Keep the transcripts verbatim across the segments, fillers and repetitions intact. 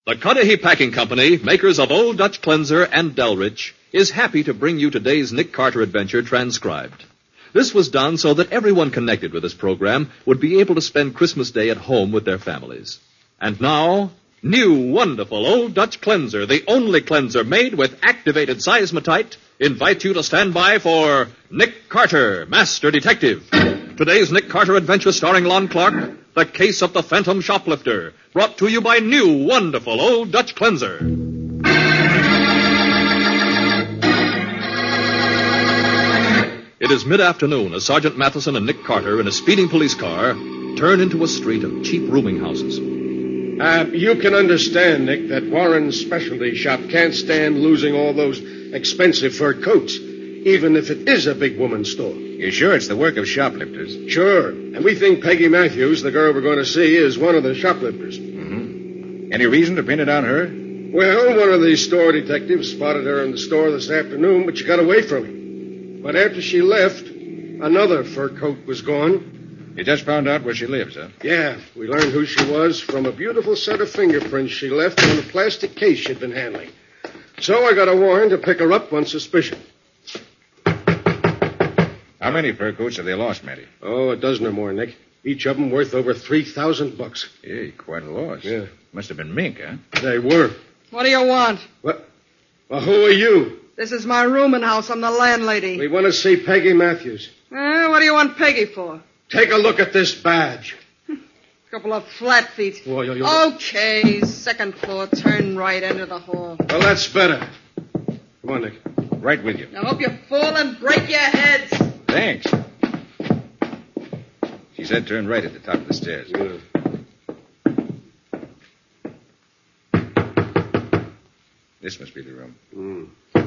The Cudahy Packing Company, makers of Old Dutch Cleanser and Delrich, is happy to bring you today's Nick Carter adventure transcribed. This was done so that everyone connected with this program would be able to spend Christmas Day at home with their families. And now, new wonderful Old Dutch Cleanser, the only cleanser made with activated seismotite, invites you to stand by for Nick Carter, Master Detective. Today's Nick Carter adventure starring Lon Clark, The Case of the Phantom Shoplifter, brought to you by new wonderful Old Dutch Cleanser. It is mid-afternoon as Sergeant Matheson and Nick Carter in a speeding police car turn into a street of cheap rooming houses. Uh, you can understand, Nick, that Warren's specialty shop can't stand losing all those expensive fur coats, even if it is a big woman's store. You sure it's the work of shoplifters? Sure. And we think Peggy Matthews, the girl we're going to see, is one of the shoplifters. Mm-hmm. Any reason to pin it on her? Well, one of the store detectives spotted her in the store this afternoon, but she got away from him. But after she left, another fur coat was gone. You just found out where she lives, huh? Yeah. We learned who she was from a beautiful set of fingerprints she left on a plastic case she'd been handling. So I got a warrant to pick her up on suspicion. How many fur coats have they lost, Matty? Oh, a dozen or more, Nick. Each of them worth over three thousand bucks. Hey, quite a loss. Yeah. Must have been mink, huh? They were. What do you want? What? Well, who are you? This is my rooming house. I'm the landlady. We want to see Peggy Matthews. Eh, what do you want Peggy for? Take a look at this badge. Couple of flat feet. Whoa, yo, yo. Okay, second floor, turn right into the hall. Well, that's better. Come on, Nick. Right with you. Now hope you fall and break your heads. Thanks. She said turn right at the top of the stairs. Yeah. This must be the room. Mm.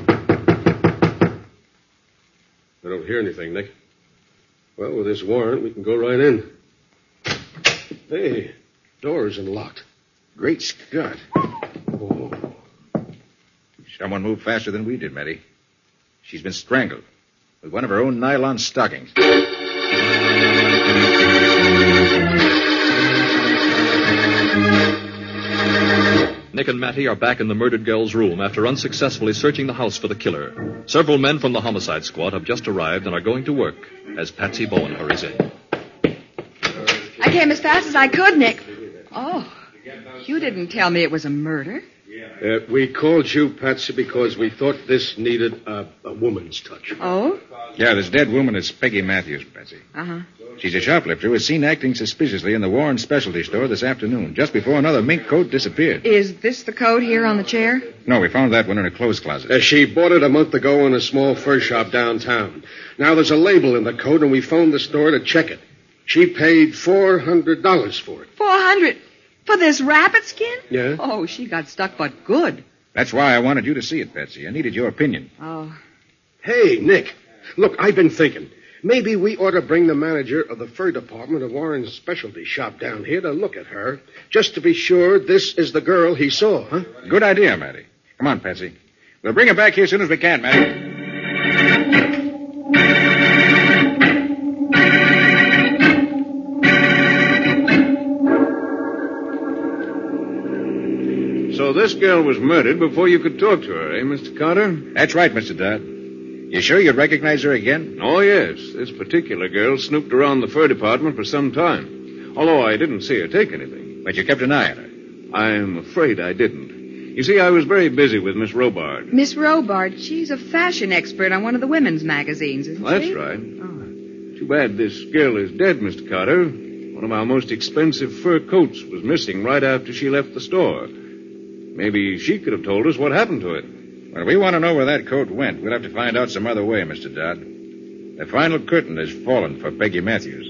I don't hear anything, Nick. Well, with this warrant, we can go right in. Hey, door isn't locked. Great Scott. Oh. Someone moved faster than we did, Matty. She's been strangled with one of her own nylon stockings. Nick and Matty are back in the murdered girl's room after unsuccessfully searching the house for the killer. Several men from the homicide squad have just arrived and are going to work as Patsy Bowen hurries in. I came as fast as I could, Nick. Oh, you didn't tell me it was a murder. Uh, we called you, Patsy, because we thought this needed a, a woman's touch. Oh? Yeah, this dead woman is Peggy Matthews, Patsy. Uh-huh. She's a shoplifter who was seen acting suspiciously in the Warren specialty store this afternoon, just before another mink coat disappeared. Is this the coat here on the chair? No, we found that one in her clothes closet. Uh, she bought it a month ago in a small fur shop downtown. Now there's a label in the coat, and we phoned the store to check it. She paid four hundred dollars for it. Four hundred for this rabbit skin? Yeah? Oh, she got stuck, but good. That's why I wanted you to see it, Patsy. I needed your opinion. Oh. Hey, Nick, look, I've been thinking. Maybe we ought to bring the manager of the fur department of Warren's specialty shop down here to look at her, just to be sure this is the girl he saw, huh? Good idea, Matty. Come on, Patsy. We'll bring her back here as soon as we can, Matty. So this girl was murdered before you could talk to her, eh, Mister Carter? That's right, Mister Dodd. You sure you'd recognize her again? Oh, yes. This particular girl snooped around the fur department for some time. Although I didn't see her take anything. But you kept an eye on her. I'm afraid I didn't. You see, I was very busy with Miss Robard. Miss Robard, she's a fashion expert on one of the women's magazines, isn't That's she? right. Oh. Too bad this girl is dead, Mister Carter. One of our most expensive fur coats was missing right after she left the store. Maybe she could have told us what happened to it. Well, we want to know where that coat went. We'll have to find out some other way, Mister Dodd. The final curtain has fallen for Peggy Matthews.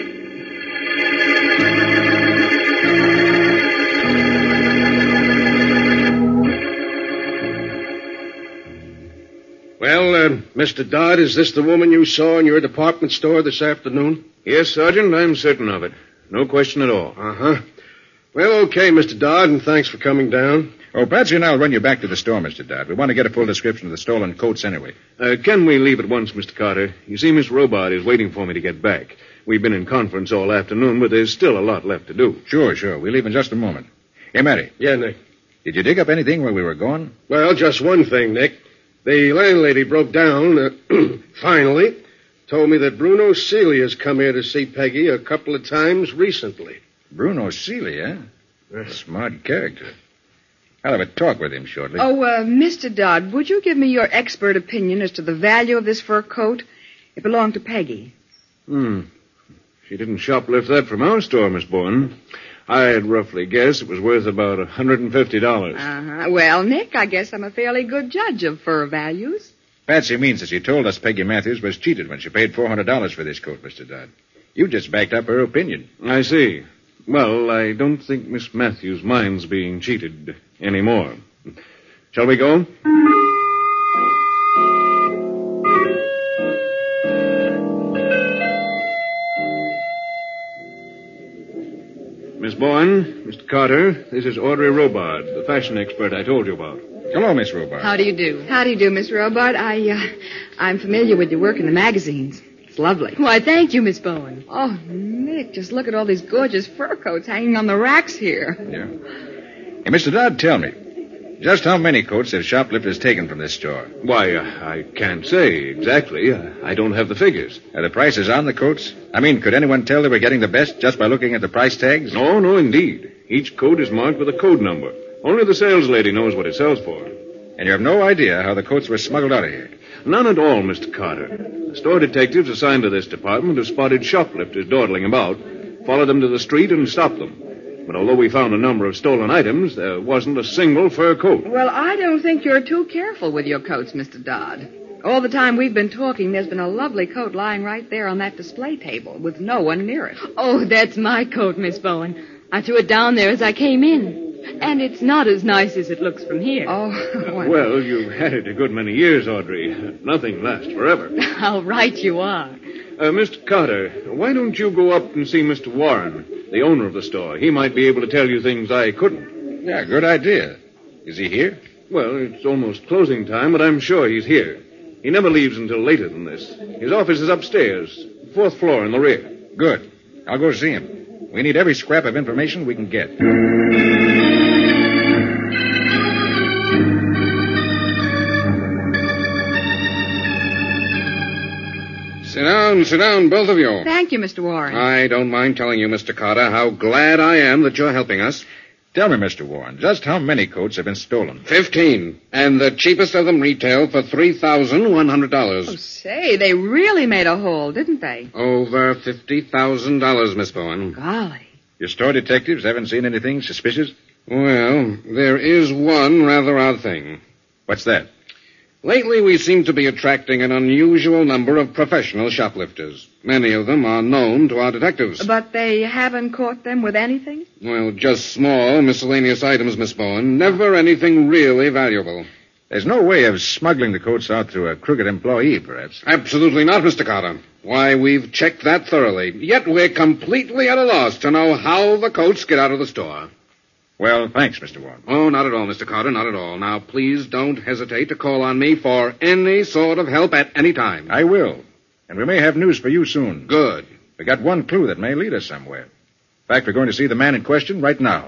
Well, uh, Mister Dodd, is this the woman you saw in your department store this afternoon? Yes, Sergeant, I'm certain of it. No question at all. Uh-huh. Well, okay, Mister Dodd, and thanks for coming down. Oh, Patsy and I'll run you back to the store, Mister Dodd. We want to get a full description of the stolen coats anyway. Uh, can we leave at once, Mister Carter? You see, Miss Robard is waiting for me to get back. We've been in conference all afternoon, but there's still a lot left to do. Sure, sure. We'll leave in just a moment. Hey, Matty. Yeah, Nick. Did you dig up anything where we were going? Well, just one thing, Nick. The landlady broke down, uh, finally, told me that Bruno Seeley has come here to see Peggy a couple of times recently. Bruno Seeley, eh? Smart character. I'll have a talk with him shortly. Oh, uh, Mister Dodd, would you give me your expert opinion as to the value of this fur coat? It belonged to Peggy. Hmm. She didn't shoplift that from our store, Miss Bourne. I'd roughly guess it was worth about one hundred fifty dollars. Uh-huh. Well, Nick, I guess I'm a fairly good judge of fur values. Patsy means that she told us Peggy Matthews was cheated when she paid four hundred dollars for this coat, Mister Dodd. You just backed up her opinion. I see. Well, I don't think Miss Matthews minds being cheated anymore. Shall we go? Miss Bourne, Mister Carter, this is Audrey Robard, the fashion expert I told you about. Hello, Miss Robart. How do you do? How do you do, Miss Robart? I, uh, I'm familiar with your work in the magazines. It's lovely. Why, thank you, Miss Bowen. Oh, Nick, just look at all these gorgeous fur coats hanging on the racks here. Yeah. Hey, Mister Dodd, tell me, just how many coats have shoplifters taken from this store? Why, uh, I can't say exactly. Uh, I don't have the figures. Are the prices on the coats? I mean, could anyone tell they were getting the best just by looking at the price tags? No, no, indeed. Each coat is marked with a code number. Only the sales lady knows what it sells for. And you have no idea how the coats were smuggled out of here? None at all, Mister Carter. The store detectives assigned to this department have spotted shoplifters dawdling about, followed them to the street, and stopped them. But although we found a number of stolen items, there wasn't a single fur coat. Well, I don't think you're too careful with your coats, Mister Dodd. All the time we've been talking, there's been a lovely coat lying right there on that display table with no one near it. Oh, that's my coat, Miss Bowen. I threw it down there as I came in. And it's not as nice as it looks from here. Oh, well. Well, you've had it a good many years, Audrey. Nothing lasts forever. How right you are. Uh, Mister Carter, why don't you go up and see Mister Warren, the owner of the store? He might be able to tell you things I couldn't. Yeah, good idea. Is he here? Well, it's almost closing time, but I'm sure he's here. He never leaves until later than this. His office is upstairs, fourth floor in the rear. Good. I'll go see him. We need every scrap of information we can get. Sit down, sit down, both of you. Thank you, Mister Warren. I don't mind telling you, Mister Carter, how glad I am that you're helping us. Tell me, Mister Warren, just how many coats have been stolen? Fifteen. And the cheapest of them retail for three thousand one hundred dollars. Oh, say, they really made a haul, didn't they? Over fifty thousand dollars, Miss Bowen. Golly. Your store detectives haven't seen anything suspicious? Well, there is one rather odd thing. What's that? Lately, we seem to be attracting an unusual number of professional shoplifters. Many of them are known to our detectives. But they haven't caught them with anything? Well, just small, miscellaneous items, Miss Bowen. Never anything really valuable. There's no way of smuggling the coats out through a crooked employee, perhaps. Absolutely not, Mister Carter. Why, we've checked that thoroughly. Yet we're completely at a loss to know how the coats get out of the store. Well, thanks, Mister Warren. Oh, not at all, Mister Carter, not at all. Now, please don't hesitate to call on me for any sort of help at any time. I will. And we may have news for you soon. Good. We got one clue that may lead us somewhere. In fact, we're going to see the man in question right now.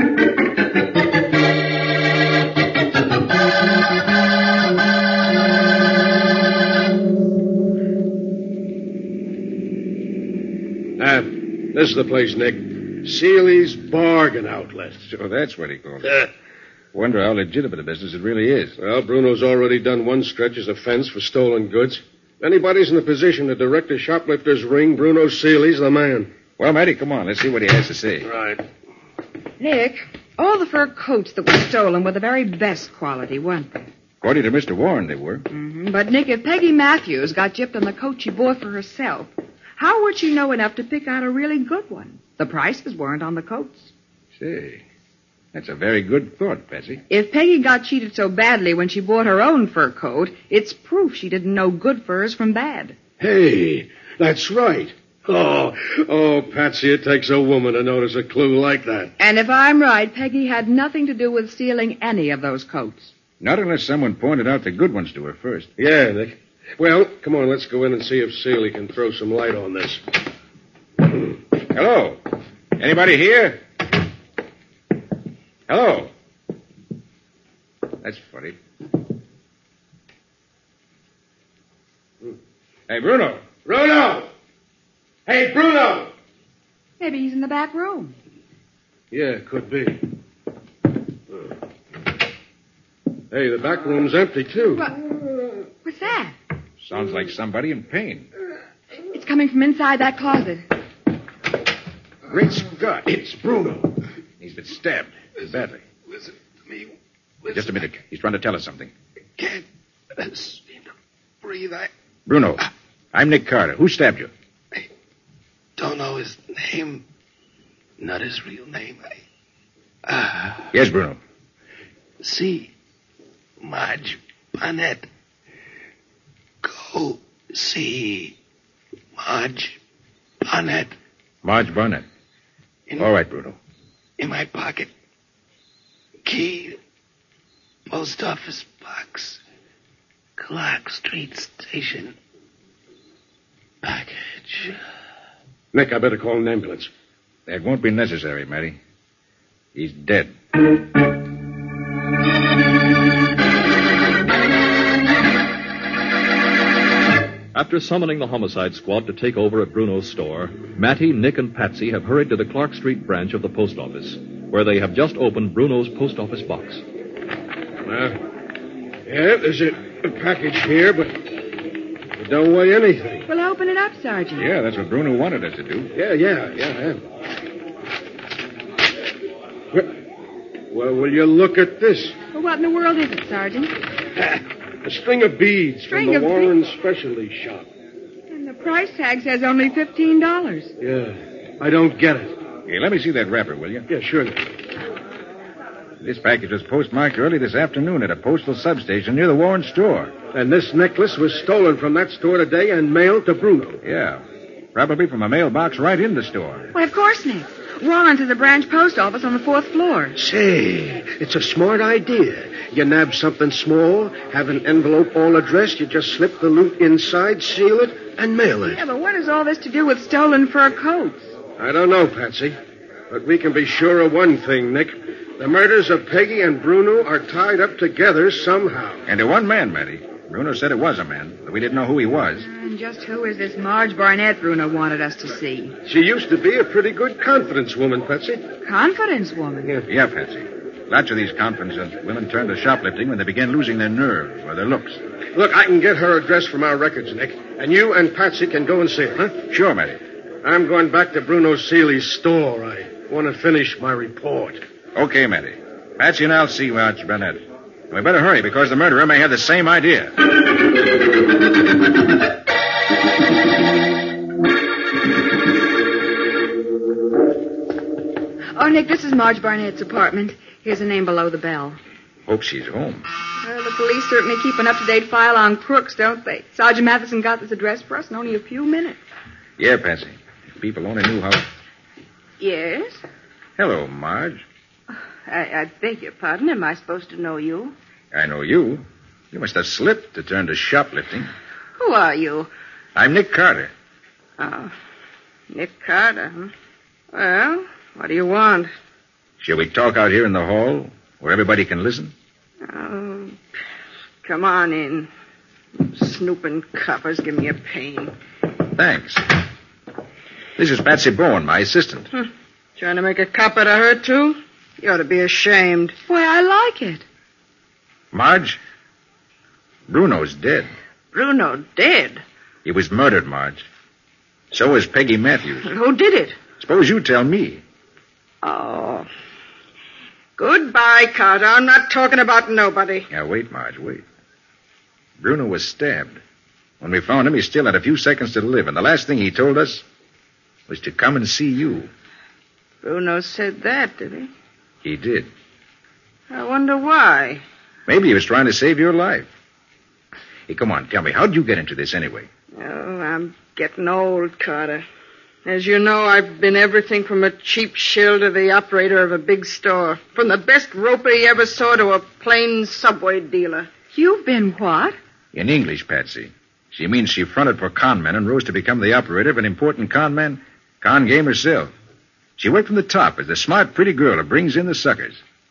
Ah, this is the place, Nick. Seeley's Bargain Outlet. So that's what he called it. Wonder how legitimate a business it really is. Well, Bruno's already done one stretch as a fence for stolen goods. If anybody's in a position to direct a shoplifter's ring, Bruno Seeley's the man. Well, Matty, come on. Let's see what he has to say. Right. Nick, all the fur coats that were stolen were the very best quality, weren't they? According to Mister Warren, they were. Mm-hmm. But, Nick, if Peggy Matthews got gypped on the coat she bought for herself, how would she know enough to pick out a really good one? The prices weren't on the coats. Say, that's a very good thought, Patsy. If Peggy got cheated so badly when she bought her own fur coat, it's proof she didn't know good furs from bad. Hey, that's right. Oh, oh, Patsy, it takes a woman to notice a clue like that. And if I'm right, Peggy had nothing to do with stealing any of those coats. Not unless someone pointed out the good ones to her first. Yeah, Nick. Well, come on, let's go in and see if Seeley can throw some light on this. Hello? Anybody here? Hello? That's funny. Hey, Bruno. Bruno! Hey, Bruno! Maybe he's in the back room. Yeah, could be. Hey, the back room's empty, too. What? What's that? Sounds like somebody in pain. It's coming from inside that closet. Great Scott, it's Bruno. He's been stabbed badly. Listen to me. Just a minute. He's trying to tell us something. Can't seem to breathe. I Bruno, I'm Nick Carter. Who stabbed you? don't know his name. Not his real name. I... Uh, Yes, Bruno. see Marge Barnett. Go see Marge Barnett. Marge Barnett. In, All right, Bruno. in my pocket. Key. Post office box. Clark Street Station. Package. Nick, I better call an ambulance. That won't be necessary, Matty. He's dead. After summoning the homicide squad to take over at Bruno's store, Matty, Nick, and Patsy have hurried to the Clark Street branch of the post office, where they have just opened Bruno's post office box. Well, yeah, there's a, a package here, but it don't weigh anything. Well, open it up, Sergeant. Yeah, that's what Bruno wanted us to do. Yeah, yeah, yeah, yeah. Well, well, will you look at this? Well, what in the world is it, Sergeant? A string of beads String from the of Warren Specialty Shop. And the price tag says only fifteen dollars. Yeah, I don't get it. Hey, let me see that wrapper, will you? Yeah, sure. This package was postmarked early this afternoon at a postal substation near the Warren store. And this necklace was stolen from that store today and mailed to Bruno. Yeah. Probably from a mailbox right in the store. Why, of course, Nick. Warren's at the branch post office on the fourth floor. Say, it's a smart idea. You nab something small, have an envelope all addressed, you just slip the loot inside, seal it, and mail it. Yeah, but what has all this to do with stolen fur coats? I don't know, Patsy. But we can be sure of one thing, Nick. The murders of Peggy and Bruno are tied up together somehow. And to one man, Matty. Bruno said it was a man, but we didn't know who he was. And just who is this Marge Barnett Bruno wanted us to see? She used to be a pretty good confidence woman, Patsy. Confidence woman? Yeah. Yeah, Patsy. Lots of these confidence women turn to shoplifting when they begin losing their nerve or their looks. Look, I can get her address from our records, Nick. And you and Patsy can go and see her, huh? Sure, Matty. I'm going back to Bruno Seeley's store. I want to finish my report. Okay, Matty. Patsy and I'll see Marge Barnett. We better hurry because the murderer may have the same idea. Oh, Nick, this is Marge Barnett's apartment. Here's the name below the bell. Hope she's home. Well, the police certainly keep an up-to-date file on crooks, don't they? Sergeant Matheson got this address for us in only a few minutes. Yeah, Patsy. If people only knew how... Yes? Hello, Marge. I, I beg your pardon. Am I supposed to know you? I know you. You must have slipped to turn to shoplifting. Who are you? I'm Nick Carter. Oh, Nick Carter, huh? Well, what do you want? Shall we talk out here in the hall where everybody can listen? Oh, come on in. Snooping coppers give me a pain. Thanks. This is Patsy Bowen, my assistant. Hmm. Trying to make a cop out of her, too? You ought to be ashamed. Why, I like it. Marge, Bruno's dead. Bruno dead? He was murdered, Marge. So was Peggy Matthews. Who did it? Suppose you tell me. Oh. Goodbye, Carter. I'm not talking about nobody. Now, wait, Marge, wait. Bruno was stabbed. When we found him, he still had a few seconds to live, and the last thing he told us was to come and see you. Bruno said that, did he? He did. I wonder why. Maybe he was trying to save your life. Hey, come on, tell me, how'd you get into this anyway? Oh, I'm getting old, Carter. As you know, I've been everything from a cheap shill to the operator of a big store. From the best roper you ever saw to a plain subway dealer. You've been what? In English, Patsy. She means she fronted for con men and rose to become the operator of an important con man, con game herself. She worked from the top as the smart, pretty girl who brings in the suckers.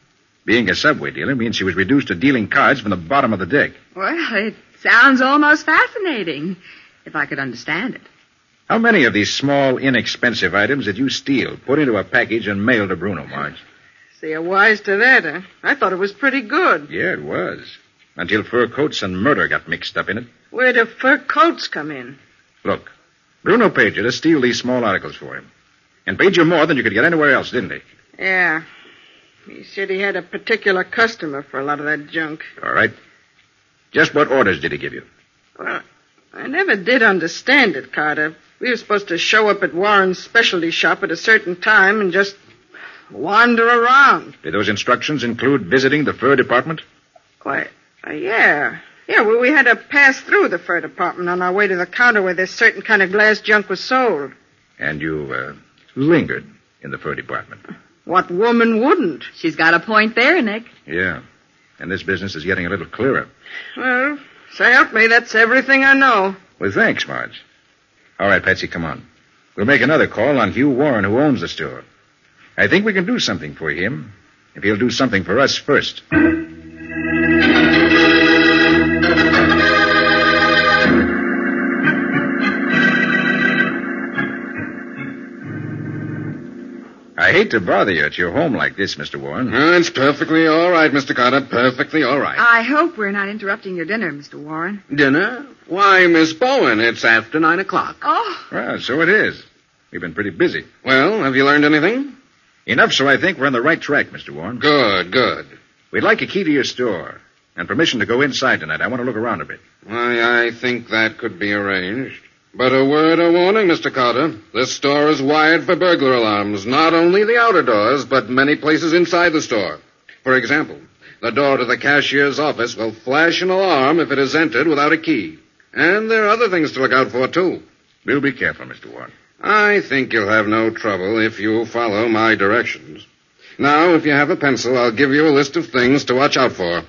Being a subway dealer means she was reduced to dealing cards from the bottom of the deck. Well, it sounds almost fascinating, if I could understand it. How many of these small, inexpensive items did you steal, put into a package, and mail to Bruno, Marge? See, you're wise to that, huh? I thought it was pretty good. Yeah, it was. Until fur coats and murder got mixed up in it. Where do fur coats come in? Look, Bruno paid you to steal these small articles for him. And paid you more than you could get anywhere else, didn't he? Yeah. He said he had a particular customer for a lot of that junk. All right. Just what orders did he give you? Well, I never did understand it, Carter. We were supposed to show up at Warren's specialty shop at a certain time and just wander around. Did those instructions include visiting the fur department? Why, uh, yeah. Yeah, well, we had to pass through the fur department on our way to the counter where this certain kind of glass junk was sold. And you, uh, lingered in the fur department. What woman wouldn't? She's got a point there, Nick. Yeah. And this business is getting a little clearer. Well, so help me, that's everything I know. Well, thanks, Marge. All right, Patsy, come on. We'll make another call on Hugh Warren, who owns the store. I think we can do something for him if he'll do something for us first. I hate to bother you at your home like this, Mister Warren. Uh, it's perfectly all right, Mister Carter. Perfectly all right. I hope we're not interrupting your dinner, Mister Warren. Dinner? Why, Miss Bowen, it's after nine o'clock. Oh. Well, so it is. We've been pretty busy. Well, have you learned anything? Enough so I think we're on the right track, Mister Warren. Good, good. We'd like a key to your store and permission to go inside tonight. I want to look around a bit. Why, I think that could be arranged. But a word of warning, Mister Carter. This store is wired for burglar alarms, not only the outer doors, but many places inside the store. For example, the door to the cashier's office will flash an alarm if it is entered without a key. And there are other things to look out for, too. We'll be careful, Mister Warren. I think you'll have no trouble if you follow my directions. Now, if you have a pencil, I'll give you a list of things to watch out for.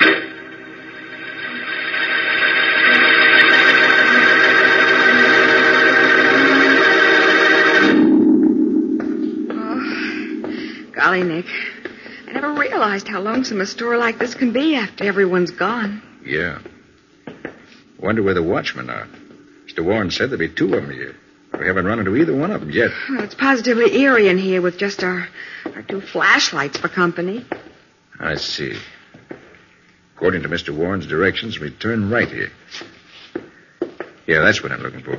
Golly, Nick. I never realized how lonesome a store like this can be after everyone's gone. Yeah. Wonder where the watchmen are. Mister Warren said there'd be two of them here. We haven't run into either one of them yet. Well, it's positively eerie in here with just our, our two flashlights for company. I see. According to Mister Warren's directions, we turn right here. Yeah, that's what I'm looking for.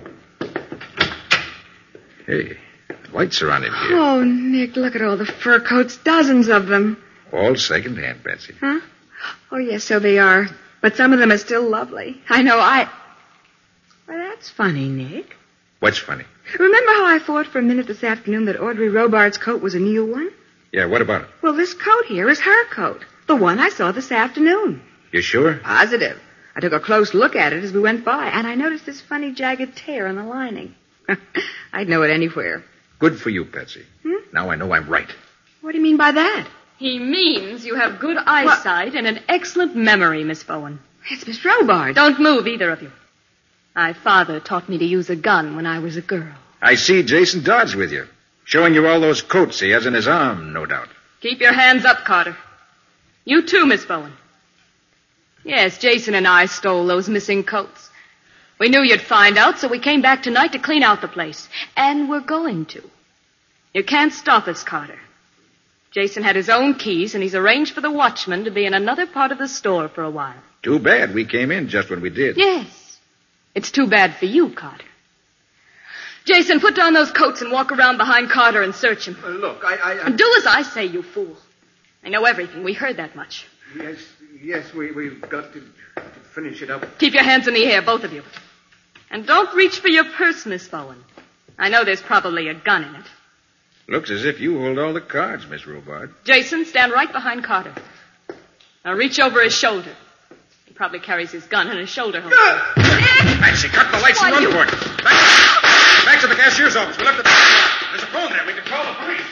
Hey, lights are on in here. Oh, Nick, look at all the fur coats, dozens of them. All second-hand, Patsy. Huh? Oh, yes, so they are. But some of them are still lovely. I know, I... Well, that's funny, Nick. What's funny? Remember how I thought for a minute this afternoon that Audrey Robards' coat was a new one? Yeah, what about it? Well, this coat here is her coat. The one I saw this afternoon. You sure? Positive. I took a close look at it as we went by, and I noticed this funny jagged tear in the lining. I'd know it anywhere. Good for you, Patsy. Hmm? Now I know I'm right. What do you mean by that? He means you have good eyesight and an excellent memory, Miss Bowen. It's Miss Robards. Don't move, either of you. My father taught me to use a gun when I was a girl. I see Jason Dodd's with you. Showing you all those coats he has in his arm, no doubt. Keep your hands up, Carter. You too, Miss Bowen. Yes, Jason and I stole those missing coats. We knew you'd find out, so we came back tonight to clean out the place. And we're going to. You can't stop us, Carter. Jason had his own keys, and he's arranged for the watchman to be in another part of the store for a while. Too bad we came in just when we did. Yes. It's too bad for you, Carter. Jason, put down those coats and walk around behind Carter and search him. Uh, look, I... I, I... And do as I say, you fool. I know everything. We heard that much. Yes, yes, we, we've got to, to finish it up. Keep your hands in the air, both of you. And don't reach for your purse, Miss Bowen. I know there's probably a gun in it. Looks as if you hold all the cards, Miss Robart. Jason, stand right behind Carter. Now reach over his shoulder. He probably carries his gun in his shoulder holster. Patsy, cut the lights Why, and run you... for it. Back, back to the cashier's office. We left the... There's a phone there. We can call the police.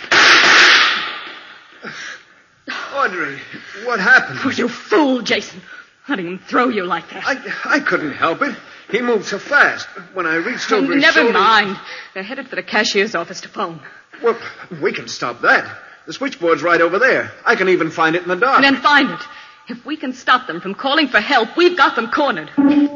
Audrey, what happened? Oh, you fool, Jason. Letting him throw you like that. I, I couldn't help it. He moved so fast. When I reached over his Never shoulder... mind. They're headed for the cashier's office to phone. Well, we can stop that. The switchboard's right over there. I can even find it in the dark. And then find it. If we can stop them from calling for help, we've got them cornered.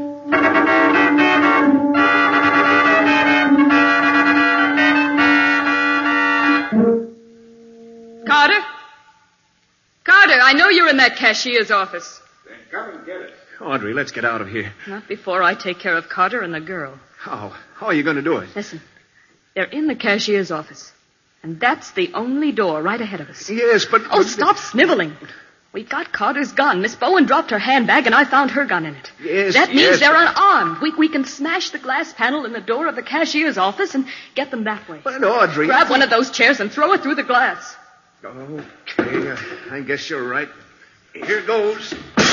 Carter? Carter, I know you're in that cashier's office. Then come and get it. Audrey, let's get out of here. Not before I take care of Carter and the girl. How? How are you going to do it? Listen, they're in the cashier's office. And that's the only door right ahead of us. Yes, but... Oh, stop sniveling. We've got Carter's gun. Miss Bowen dropped her handbag, and I found her gun in it. Yes, That means yes, they're but- unarmed. We, we can smash the glass panel in the door of the cashier's office and get them that way. But, Audrey... Grab one of those chairs and throw it through the glass. Okay, uh, I guess you're right. Here goes.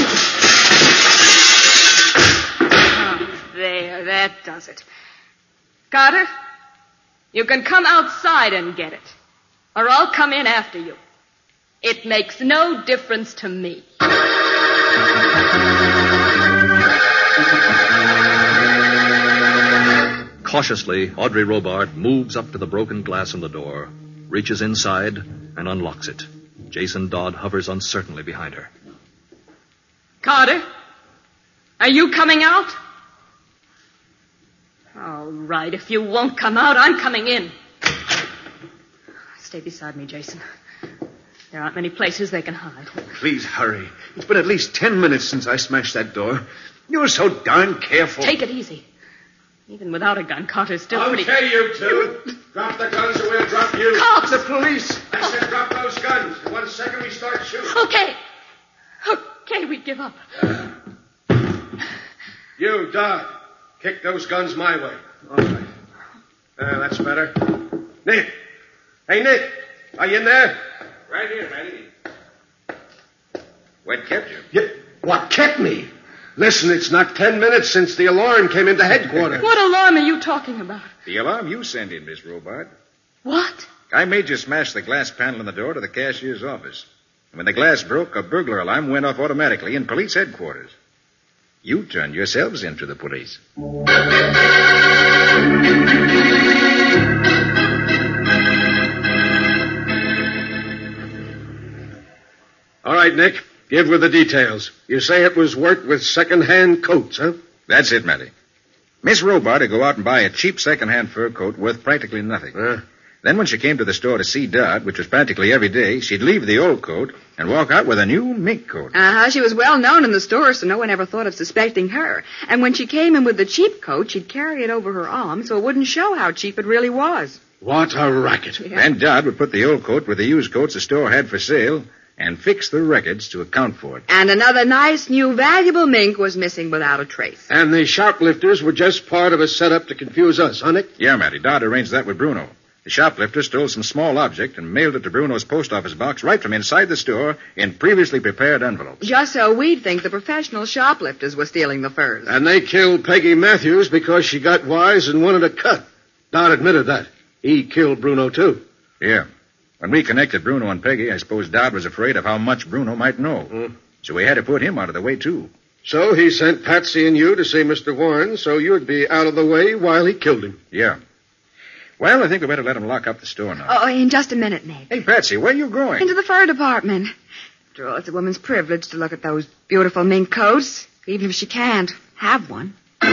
Ah, there, that does it. Carter, you can come outside and get it, or I'll come in after you. It makes no difference to me. Cautiously, Audrey Robart moves up to the broken glass in the door, reaches inside, and unlocks it. Jason Dodd hovers uncertainly behind her. Carter, are you coming out? All right, if you won't come out, I'm coming in. Stay beside me, Jason. There aren't many places they can hide. Please hurry. It's been at least ten minutes since I smashed that door. You're so darn careful. Take it easy. Even without a gun, Carter's still pretty... Okay, you two. Drop the guns or we'll drop you. Cops! The police. I said drop those guns. In one second we start shooting. Okay. Okay, we give up. You, Dodd, kick those guns my way. All right. There, that's better. Nick. Hey, Nick. Are you in there? Right here, Matty. What kept you? Yeah. What kept me? Listen, it's not ten minutes since the alarm came into headquarters. What alarm are you talking about? The alarm you sent in, Miss Robart. What? I made you smash the glass panel in the door to the cashier's office. And when the glass broke, a burglar alarm went off automatically in police headquarters. You turned yourselves into the police. All right, Nick. Give her the details. You say it was worked with second-hand coats, huh? That's it, Matty. Miss Robart would go out and buy a cheap second-hand fur coat worth practically nothing. Huh? Then when she came to the store to see Dodd, which was practically every day, she'd leave the old coat and walk out with a new mink coat. Uh-huh. She was well known in the store, so no one ever thought of suspecting her. And when she came in with the cheap coat, she'd carry it over her arm so it wouldn't show how cheap it really was. What a racket. Yeah. Then Dodd would put the old coat with the used coats the store had for sale and fix the records to account for it. And another nice, new, valuable mink was missing without a trace. And the shoplifters were just part of a setup to confuse us, huh, Nick? Yeah, Matty. Dodd arranged that with Bruno. The shoplifter stole some small object and mailed it to Bruno's post office box right from inside the store in previously prepared envelopes. Just so we'd think the professional shoplifters were stealing the furs. And they killed Peggy Matthews because she got wise and wanted a cut. Don admitted that. He killed Bruno, too. Yeah. When we connected Bruno and Peggy, I suppose Dodd was afraid of how much Bruno might know. Hmm. So we had to put him out of the way, too. So he sent Patsy and you to see Mister Warren so you'd be out of the way while he killed him. Yeah. Well, I think we better let him lock up the store now. Oh, in just a minute, Nick. Hey, Patsy, where are you going? Into the fur department. After all, it's a woman's privilege to look at those beautiful mink coats, even if she can't have one.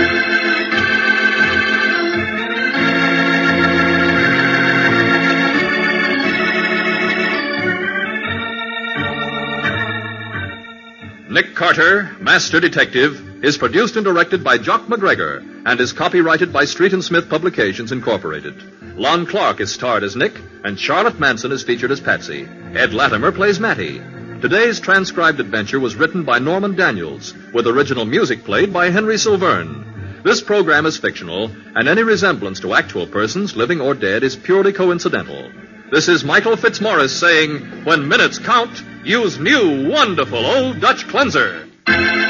Nick Carter, Master Detective, is produced and directed by Jock McGregor and is copyrighted by Street and Smith Publications, Incorporated. Lon Clark is starred as Nick, and Charlotte Manson is featured as Patsy. Ed Latimer plays Matty. Today's transcribed adventure was written by Norman Daniels, with original music played by Henry Silverne. This program is fictional, and any resemblance to actual persons, living or dead, is purely coincidental. This is Michael Fitzmaurice saying, when minutes count, use new, wonderful Old Dutch Cleanser.